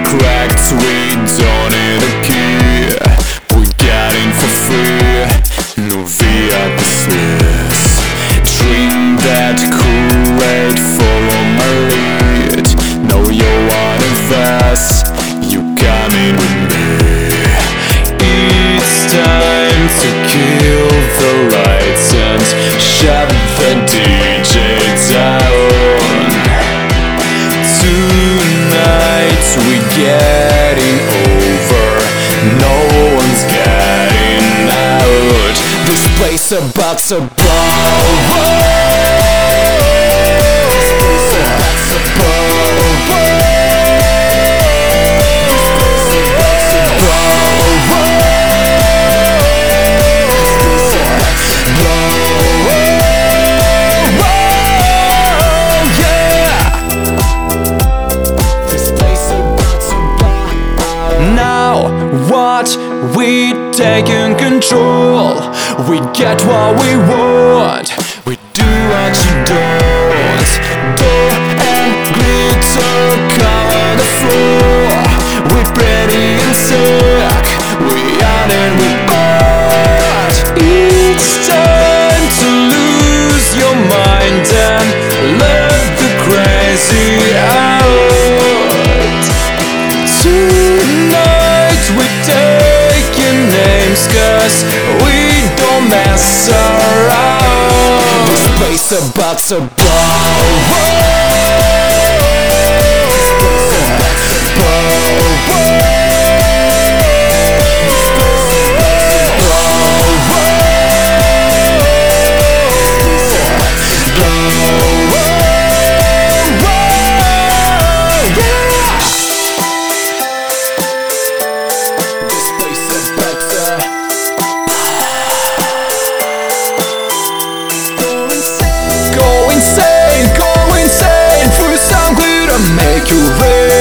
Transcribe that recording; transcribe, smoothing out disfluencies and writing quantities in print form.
cracked, we don't need a key. We got in for free, no VIP Smith. Drink that Kool-Aid, follow my lead. Know you wanna invest, you coming with me. It's time to kill the lights and shut the DJ down. Tonight we're getting over, no one's getting out. This place about to blow. What? We taking control. We get what we want. We do what you don't. Door and glitter cover the floor. We're pretty and sick. We out and we bought. It's time to lose your mind and let the crazy out. Tonight we're taking names, 'cause we don't mess around. This place about to blow. Go insane, make you real.